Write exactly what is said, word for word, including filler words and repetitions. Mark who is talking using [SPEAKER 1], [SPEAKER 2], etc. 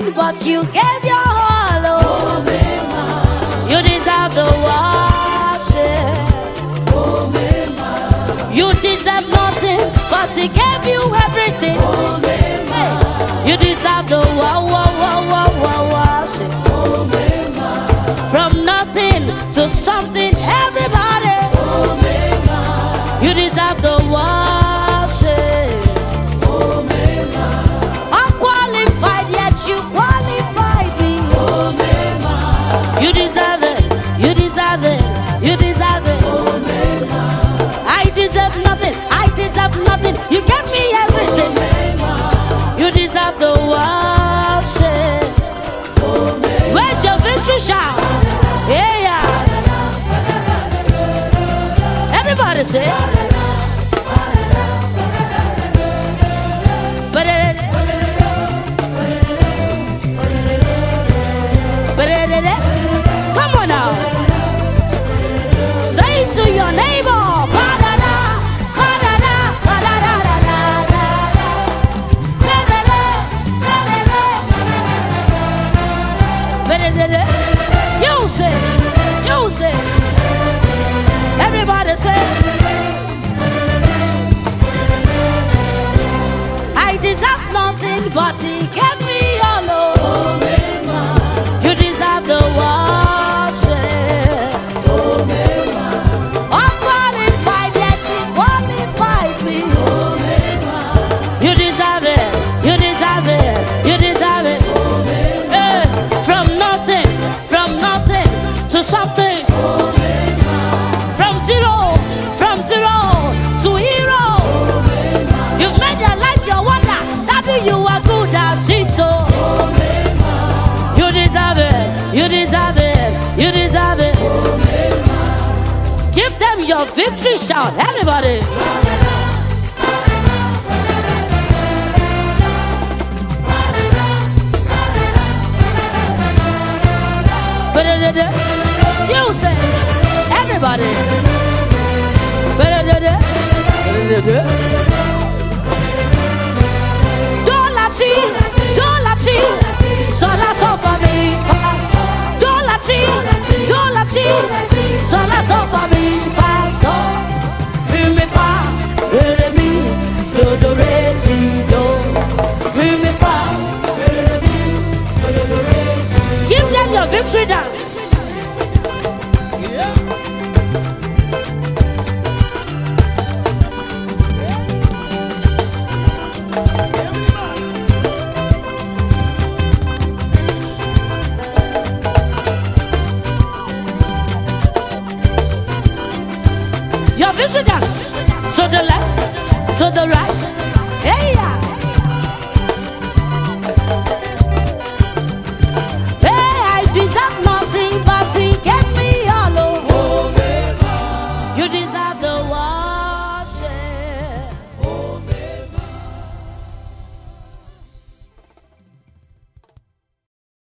[SPEAKER 1] nothing, but you gave your all. Oh, you deserve the worship. You deserve nothing, but he gave you everything. Hey, you deserve the wow, wow, wow, wow, wow, worship. From nothing to something, everybody. You deserve the worship. Unqualified, yet you qualified me. You deserve it, you deserve it, you deserve it. I deserve nothing, I deserve nothing. You gave me everything. You deserve the worship. Where's your victory shout? Yeah, yeah. Everybody say. Come on now. Say it to your neighbor. You say, you say. Everybody say. I deserve nothing, but he gave me all. Oh, you deserve the worship. Oh, unqualified, yet he qualified me. Oh, you deserve it, you deserve it, you deserve it. Oh, hey, from nothing, from nothing to something. Oh, from zero, from zero to hero. Oh, you've made your life your wonder. Daddy, you are good at it. Oh, you deserve it, you deserve it, you deserve it. Give them your victory shout, everybody. You say, everybody. Don't let it, don't let it. So let's all for me. Don't let it, don't let it. So let's all for me. So, me fa, re mi, do do re si do. Me fa, re mi, do do re si. Give them your victory dance. Your victory dance. So the left, so the right. Hey, yeah.